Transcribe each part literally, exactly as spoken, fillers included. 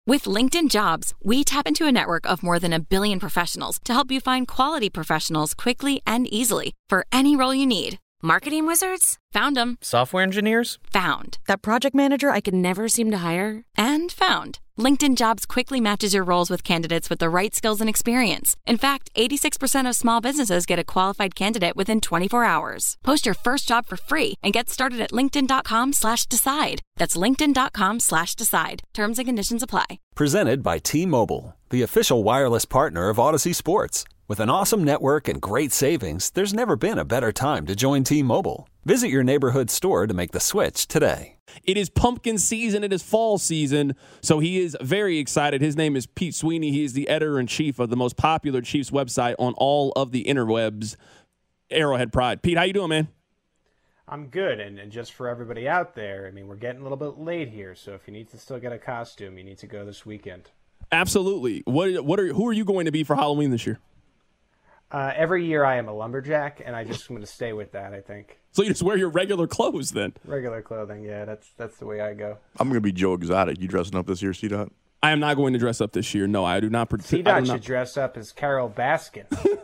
With LinkedIn Jobs, we tap into a network of more than a billion professionals to help you find quality professionals quickly and easily for any role you need. Marketing wizards? Found them. Software engineers? Found. That project manager I could never seem to hire? And found. LinkedIn Jobs quickly matches your roles with candidates with the right skills and experience. In fact, eighty-six percent of small businesses get a qualified candidate within twenty-four hours. Post your first job for free and get started at linkedin.com slash decide. That's linkedin.com slash decide. Terms and conditions apply. Presented by T-Mobile, the official wireless partner of Odyssey Sports. With an awesome network and great savings, there's never been a better time to join T-Mobile. Visit your neighborhood store to make the switch today. It is pumpkin season. It is fall season. So he is very excited. His name is Pete Sweeney. He is the editor-in-chief of the most popular Chiefs website on all of the interwebs, Arrowhead Pride. Pete, how you doing, man? I'm good, and, and just for everybody out there, I mean, we're getting a little bit late here, so if you need to still get a costume, you need to go this weekend. Absolutely. What? What are? Who are you going to be for Halloween this year? Uh, every year I am a lumberjack, and I just am going to stay with that, I think. So you just wear your regular clothes then? Regular clothing, yeah, that's that's the way I go. I'm going to be Joe Exotic. You dressing up this year, C-Dot? I am not going to dress up this year. No, I do not. Pre- C-Dot should dress up as Carol Baskin.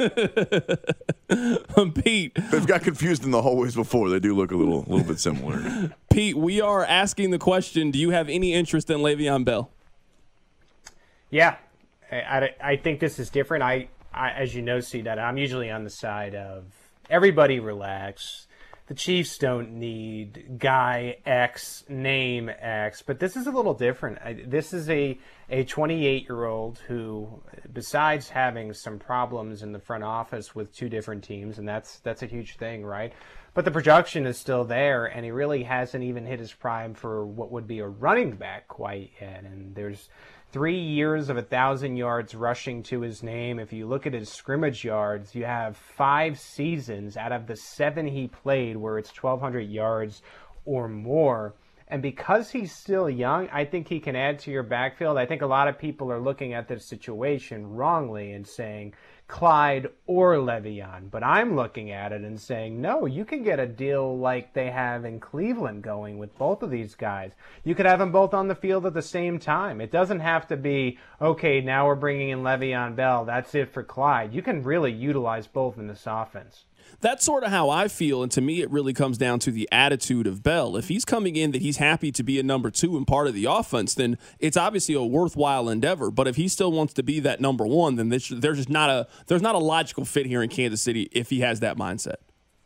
Pete. They've got confused in the hallways before. They do look a little, a little bit similar. Pete, we are asking the question, do you have any interest in Le'Veon Bell? Yeah, I, I, I think this is different. I, I, as you know, see that I'm usually on the side of everybody relax. The Chiefs don't need guy X, name X, but this is a little different. I, this is a a twenty-eight-year-old who, besides having some problems in the front office with two different teams, and that's that's a huge thing, right? But the production is still there, and he really hasn't even hit his prime for what would be a running back quite yet. And there's three years of a thousand yards rushing to his name. If you look at his scrimmage yards, you have five seasons out of the seven he played where it's twelve hundred yards or more. And because he's still young, I think he can add to your backfield. I think a lot of people are looking at this situation wrongly and saying Clyde or Le'Veon. But I'm looking at it and saying, no, you can get a deal like they have in Cleveland going with both of these guys. You could have them both on the field at the same time. It doesn't have to be, okay, now we're bringing in Le'Veon Bell. That's it for Clyde. You can really utilize both in this offense. That's sort of how I feel, and to me it really comes down to the attitude of Bell. If he's coming in that he's happy to be a number two and part of the offense, then it's obviously a worthwhile endeavor. But if he still wants to be that number one, then this, there's just not a there's not a logical fit here in Kansas City if he has that mindset.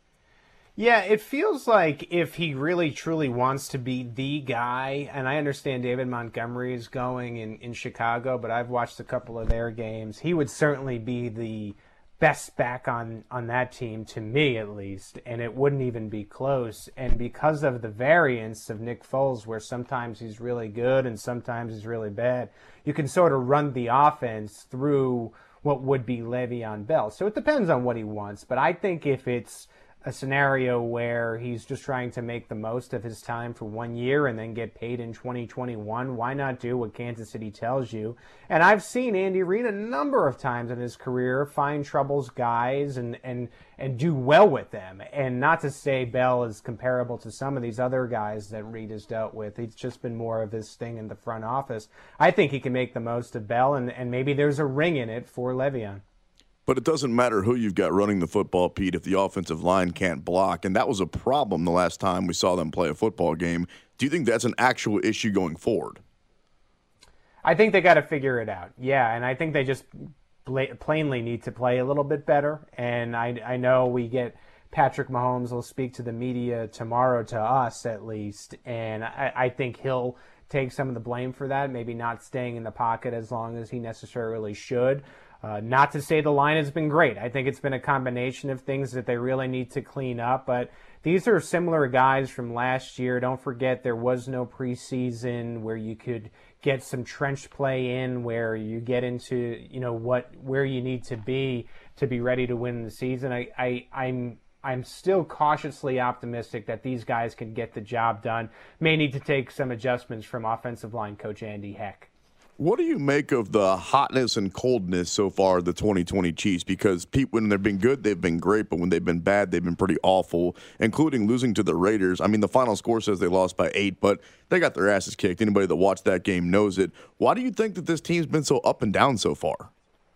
Yeah, it feels like if he really truly wants to be the guy, and I understand David Montgomery is going in, in Chicago, but I've watched a couple of their games. He would certainly be the best back on, on that team, to me at least, and it wouldn't even be close. And because of the variance of Nick Foles, where sometimes he's really good and sometimes he's really bad, you can sort of run the offense through what would be Le'Veon Bell. So it depends on what he wants, but I think if it's a scenario where he's just trying to make the most of his time for one year and then get paid in twenty twenty-one, why not do what Kansas City tells you? And I've seen Andy Reid a number of times in his career find troubles guys and, and, and do well with them. And not to say Bell is comparable to some of these other guys that Reid has dealt with. He's just been more of his thing in the front office. I think he can make the most of Bell, and, and maybe there's a ring in it for Le'Veon. But it doesn't matter who you've got running the football, Pete, if the offensive line can't block. And that was a problem the last time we saw them play a football game. Do you think that's an actual issue going forward? I think they got to figure it out. Yeah, and I think they just plainly need to play a little bit better. And I, I know we get Patrick Mahomes will speak to the media tomorrow, to us at least. And I, I think he'll take some of the blame for that, maybe not staying in the pocket as long as he necessarily should. Uh, not to say the line has been great. I think it's been a combination of things that they really need to clean up. But these are similar guys from last year. Don't forget there was no preseason where you could get some trench play in, where you get into, you know, what where you need to be to be ready to win the season. I, I I'm I'm still cautiously optimistic that these guys can get the job done. May need to take some adjustments from offensive line coach Andy Heck. What do you make of the hotness and coldness so far of the twenty twenty Chiefs? Because people, when they've been good, they've been great, but when they've been bad, they've been pretty awful, including losing to the Raiders. I mean, the final score says they lost by eight, but they got their asses kicked. Anybody that watched that game knows it. Why do you think that this team's been so up and down so far?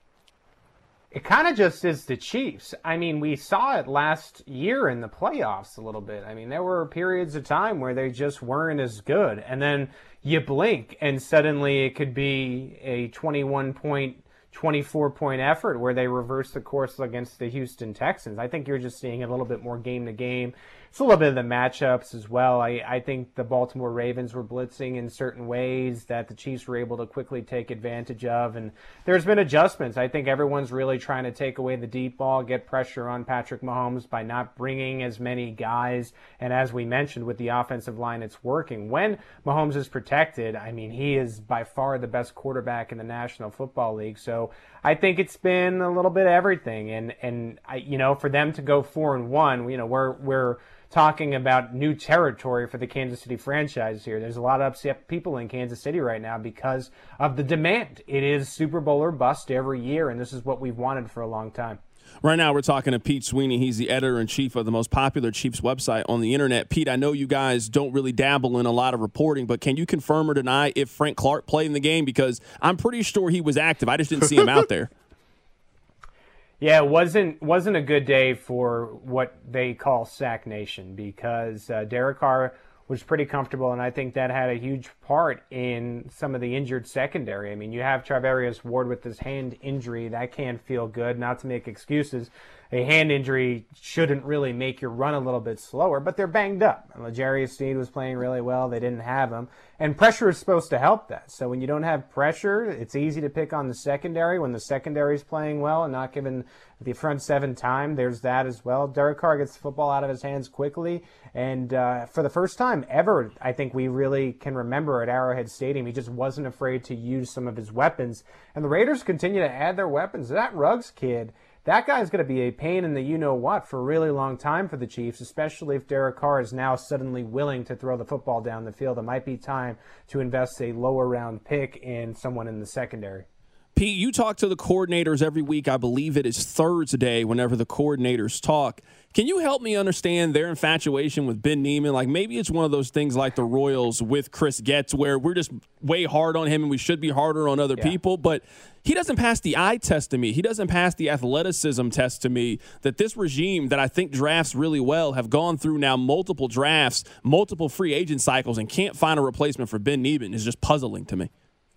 It kind of just is the Chiefs. I mean, we saw it last year in the playoffs a little bit. I mean, there were periods of time where they just weren't as good. And then you blink and suddenly it could be a twenty-one point, twenty-four point effort where they reverse the course against the Houston Texans. I think you're just seeing a little bit more game to game. It's a little bit of the matchups as well. I, I think the Baltimore Ravens were blitzing in certain ways that the Chiefs were able to quickly take advantage of. And there's been adjustments. I think everyone's really trying to take away the deep ball, get pressure on Patrick Mahomes by not bringing as many guys. And as we mentioned with the offensive line, it's working. When Mahomes is protected, I mean, he is by far the best quarterback in the National Football League. So I think it's been a little bit of everything. And, and I, you know, for them to go four and one, you know, we're, we're, talking about new territory for the Kansas City franchise here. There's a lot of upset people in Kansas City right now because of the demand. It is Super Bowl or bust every year, and this is what we've wanted for a long time. Right now we're talking to Pete Sweeney. He's the editor-in-chief of the most popular Chiefs website on the internet. Pete, I know you guys don't really dabble in a lot of reporting, but can you confirm or deny if Frank Clark played in the game? Because I'm pretty sure he was active. I just didn't see him out there. Yeah, it wasn't wasn't a good day for what they call Sack Nation because uh, Derek Carr was pretty comfortable, and I think that had a huge part in some of the injured secondary. I mean, you have Charvarius Ward with his hand injury. That can't feel good, not to make excuses. A hand injury shouldn't really make your run a little bit slower, but they're banged up. L'Jarius Sneed was playing really well. They didn't have him. And pressure is supposed to help that. So when you don't have pressure, it's easy to pick on the secondary. When the secondary is playing well and not giving the front seven time, there's that as well. Derek Carr gets the football out of his hands quickly. And uh, for the first time ever, I think we really can remember at Arrowhead Stadium, he just wasn't afraid to use some of his weapons. And the Raiders continue to add their weapons. That Ruggs kid, that guy's going to be a pain in the you-know-what for a really long time for the Chiefs, especially if Derek Carr is now suddenly willing to throw the football down the field. It might be time to invest a lower-round pick in someone in the secondary. Pete, you talk to the coordinators every week. I believe it is Thursday whenever the coordinators talk. Can you help me understand their infatuation with Ben Niemann? Like maybe it's one of those things like the Royals with Chris Getz where we're just way hard on him and we should be harder on other yeah. people. But he doesn't pass the eye test to me. He doesn't pass the athleticism test to me that this regime that I think drafts really well have gone through now multiple drafts, multiple free agent cycles, and can't find a replacement for Ben Niemann is just puzzling to me.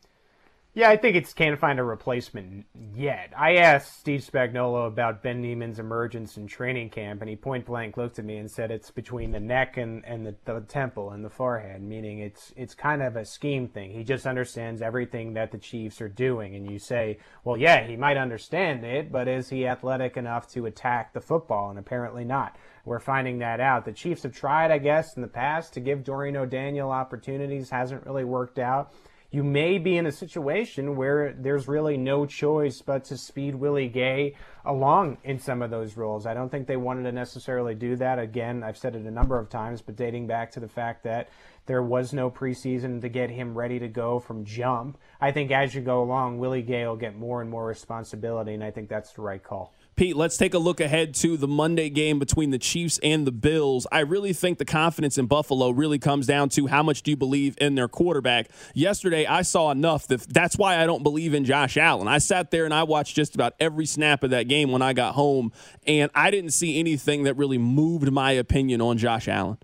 Yeah, I think it's can't find a replacement yet. I asked Steve Spagnuolo about Ben Niemann's emergence in training camp, and he point-blank looked at me and said it's between the neck and, and the, the temple and the forehead, meaning it's it's kind of a scheme thing. He just understands everything that the Chiefs are doing. And you say, well, yeah, he might understand it, but is he athletic enough to attack the football? And apparently not. We're finding that out. The Chiefs have tried, I guess, in the past to give Dorian O'Daniel opportunities. Hasn't really worked out. You may be in a situation where there's really no choice but to speed Willie Gay along in some of those roles. I don't think they wanted to necessarily do that. Again, I've said it a number of times, but dating back to the fact that there was no preseason to get him ready to go from jump. I think as you go along, Willie Gay will get more and more responsibility, and I think that's the right call. Pete, let's take a look ahead to the Monday game between the Chiefs and the Bills. I really think the confidence in Buffalo really comes down to how much do you believe in their quarterback. Yesterday, I saw enough that that's why I don't believe in Josh Allen. I sat there and I watched just about every snap of that game when I got home, and I didn't see anything that really moved my opinion on Josh Allen.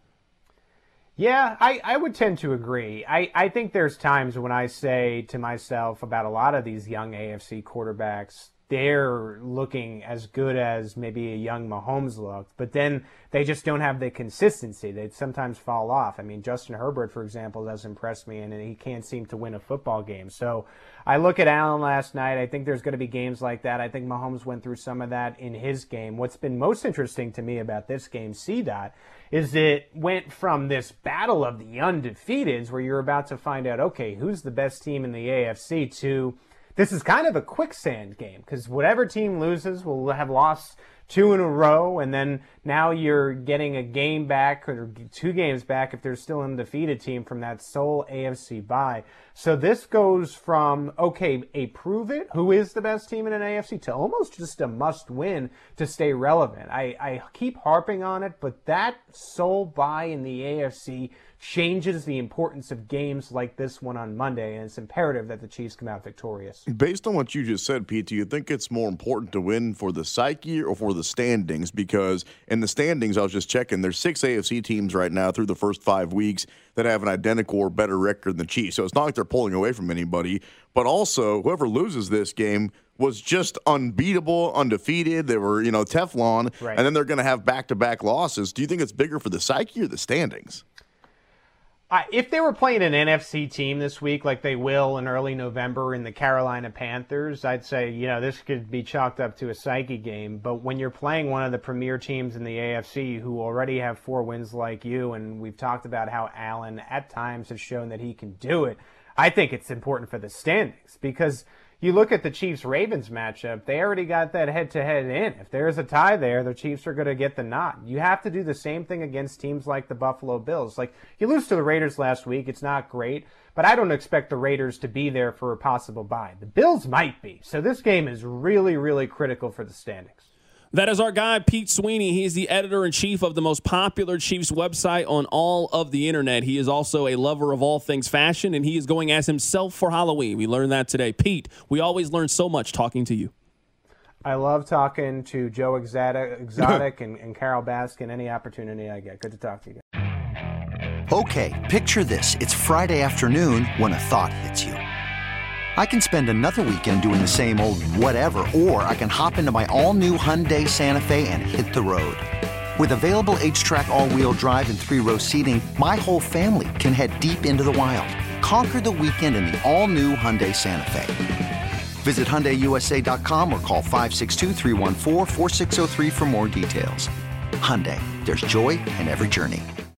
Yeah, I, I would tend to agree. I, I think there's times when I say to myself about a lot of these young A F C quarterbacks, they're looking as good as maybe a young Mahomes looked, but then they just don't have the consistency. They sometimes fall off. I mean, Justin Herbert, for example, does impress me, and he can't seem to win a football game. So I look at Allen last night. I think there's going to be games like that. I think Mahomes went through some of that in his game. What's been most interesting to me about this game, C-Dot, is it went from this battle of the undefeateds where you're about to find out, okay, who's the best team in the A F C, to this is kind of a quicksand game because whatever team loses will have lost two in a row, and then now you're getting a game back or two games back if they're still an undefeated team from that sole A F C bye. So this goes from, okay, a prove it, who is the best team in an A F C, to almost just a must win to stay relevant. I, I keep harping on it, but that sole bye in the A F C changes the importance of games like this one on Monday, and it's imperative that the Chiefs come out victorious. Based on what you just said, Pete, do you think it's more important to win for the psyche or for the standings? Because in the standings, I was just checking, there's six A F C teams right now through the first five weeks that have an identical or better record than the Chiefs. So it's not like they're pulling away from anybody. But also, whoever loses this game was just unbeatable, undefeated. They were, you know, Teflon. Right. And then they're going to have back-to-back losses. Do you think it's bigger for the psyche or the standings? Uh, if they were playing an N F C team this week, like they will in early November in the Carolina Panthers, I'd say, you know, this could be chalked up to a psyche game. But when you're playing one of the premier teams in the A F C who already have four wins like you, and we've talked about how Allen at times has shown that he can do it, I think it's important for the standings, because you look at the Chiefs-Ravens matchup, they already got that head-to-head in. If there's a tie there, the Chiefs are going to get the nod. You have to do the same thing against teams like the Buffalo Bills. Like, you lose to the Raiders last week, it's not great, but I don't expect the Raiders to be there for a possible bye. The Bills might be. So this game is really, really critical for the standings. That is our guy, Pete Sweeney. He is the editor-in-chief of the most popular Chiefs website on all of the internet. He is also a lover of all things fashion, and he is going as himself for Halloween. We learned that today. Pete, we always learn so much talking to you. I love talking to Joe Exotic, Exotic and, and Carol Baskin any opportunity I get. Good to talk to you guys. Okay, picture this. It's Friday afternoon when a thought hits you. I can spend another weekend doing the same old whatever, or I can hop into my all-new Hyundai Santa Fe and hit the road. With available H-Track all-wheel drive and three-row seating, my whole family can head deep into the wild. Conquer the weekend in the all-new Hyundai Santa Fe. Visit Hyundai U S A dot com or call five six two, three one four, four six zero three for more details. Hyundai, there's joy in every journey.